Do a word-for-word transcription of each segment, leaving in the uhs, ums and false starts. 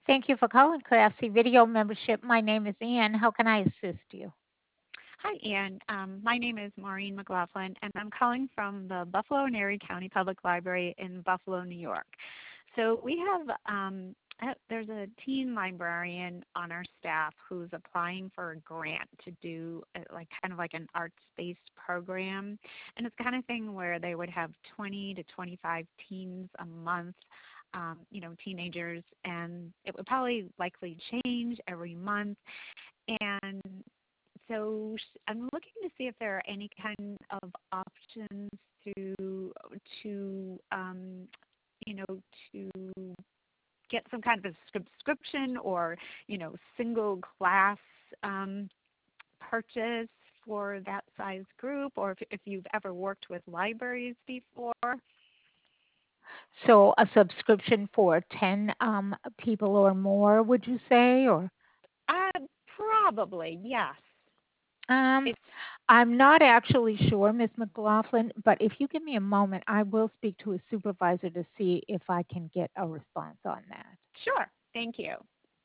Thank you for calling Craftsy Video Membership. My name is Ann. How can I assist you? Hi, Ann. Um, my name is Maureen McLaughlin, and I'm calling from the Buffalo and Erie County Public Library in Buffalo, New York. So we have um, uh, there's a teen librarian on our staff who's applying for a grant to do uh, like kind of like an arts-based program, and it's the kind of thing where they would have twenty to twenty-five teens a month. Um, you know, teenagers, and it would probably likely change every month. And so I'm looking to see if there are any kind of options to to um, you know to get some kind of a subscription or you know single class um, purchase for that size group, or if, if you've ever worked with libraries before. So, a subscription for ten um, people or more, would you say? Or Uh, Probably yes. um, It's I'm not actually sure, Miss McLaughlin, but if you give me a moment, I will speak to a supervisor to see if I can get a response on that. sure. Thank you.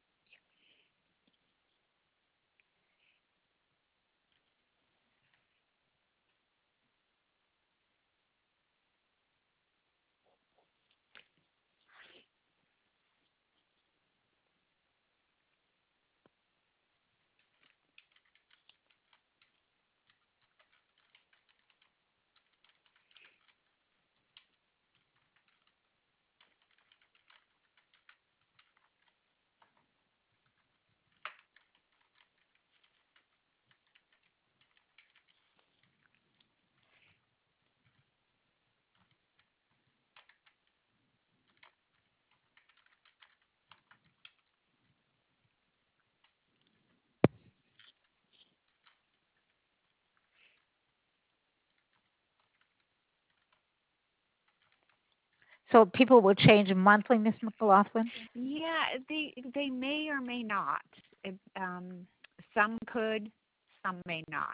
So, people will change monthly, Miss McLaughlin? Yeah, they they may or may not. It, um, some could, some may not.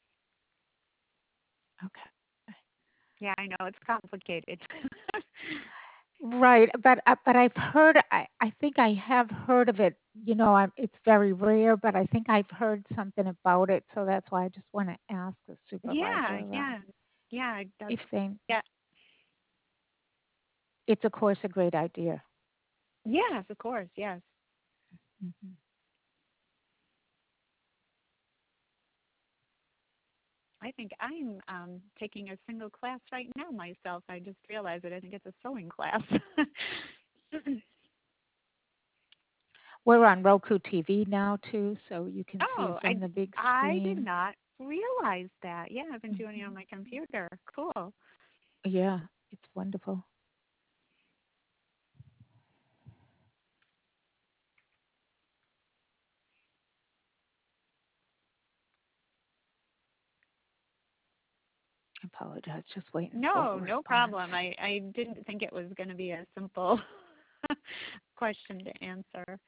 Okay. Yeah, I know it's complicated. Right, but uh, but I've heard I, I think I have heard of it. You know, I'm, it's very rare, but I think I've heard something about it, so that's why I just want to ask the Yeah, supervisor um, yeah, yeah. That's if they. yeah. It's of course a great idea. Yes, of course. Yes. Hmm. I think I'm um, taking a single class right now myself. I just realized it. I think it's a sewing class. We're on Roku T V now too, so you can see Oh, I from the big I did screen. not realize that. Yeah, I've been doing it Hmm. on my computer. Cool. Yeah, it's wonderful. I apologize, just waiting for a No, no response. problem. I, I didn't think it was going to be a simple question to answer.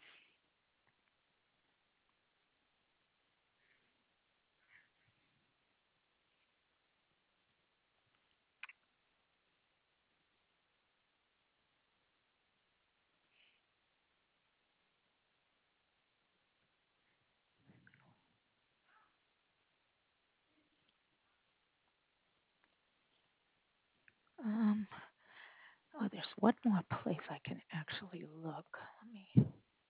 Um, oh, there's one more place I can actually look. Let me.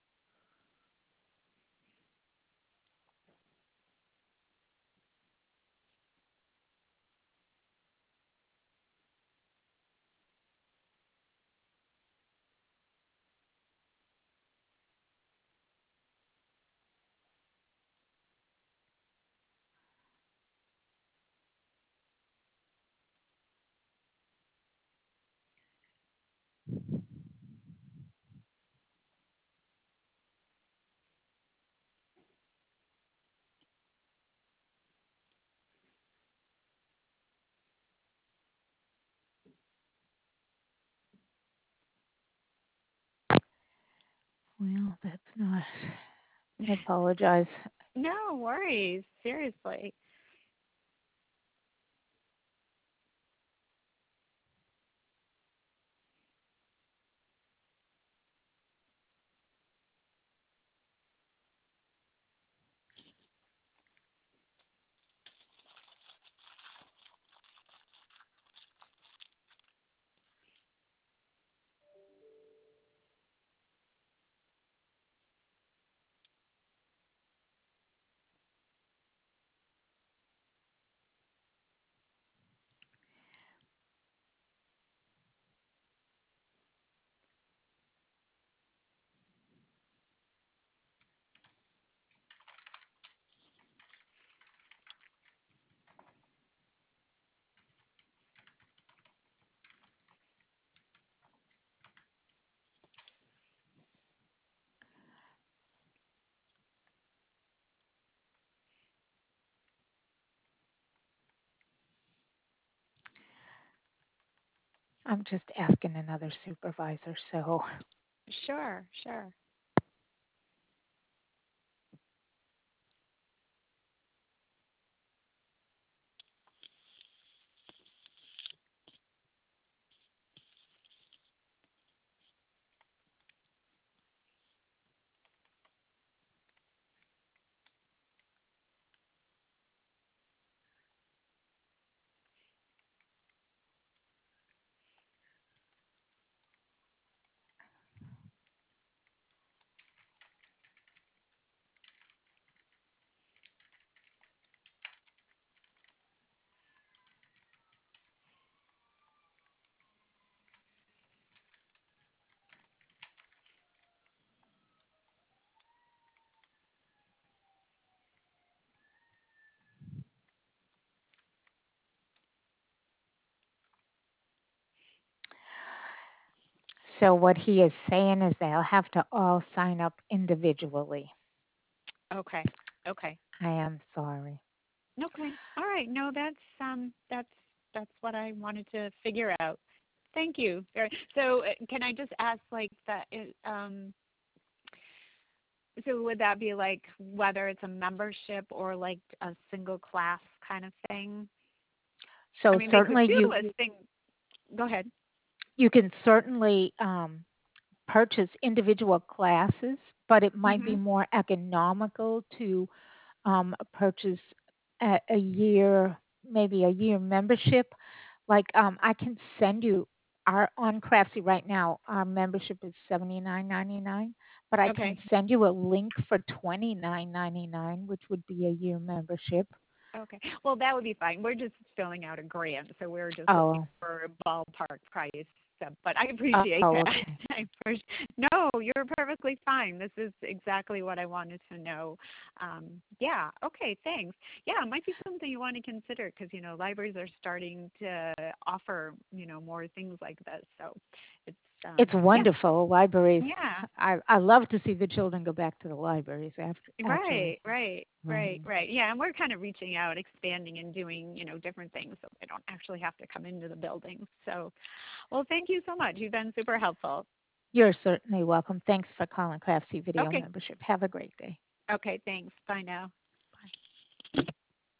Well, that's not. I apologize. No worries. Seriously. I'm just asking another supervisor. So, Sure, sure. so what he is saying is they'll have to all sign up individually. Okay. Okay. I am sorry. Okay. All right. No, that's um that's that's what I wanted to figure out. Thank you. Very- So, uh, can I just ask like that is, um so would that be like whether it's a membership or like a single class kind of thing? I So mean, they could certainly do you a thing. Go ahead. you can certainly um, purchase individual classes, but it might be Mhm. more economical to um, purchase a, a year, maybe a year membership. Like um, I can send you our on Craftsy right now. Our membership is seventy nine ninety nine, but I can Okay. send you a link for twenty nine ninety nine, which would be a year membership. Okay. Well, that would be fine. We're just filling out a grant, so we're just looking Oh, for a ballpark price. So, but I oh, appreciate that. okay. I appreciate, no, you're perfectly fine. This is exactly what I wanted to know. Um, yeah. Okay. Thanks. Yeah, it might be something you want to consider because you know libraries are starting to offer you know more things like this. So, it's um, It's yeah, wonderful. Libraries. yeah. I I love to see the children go back to the libraries after actually. Right, right, Right. right, right. Yeah, and we're kind of reaching out, expanding, and doing, you know, different things so they don't actually have to come into the building. So, well, thank you so much. You've been super helpful. You're certainly welcome. Thanks for calling Craftsy Video Okay, Membership. Have a great day. okay, thanks. Bye now.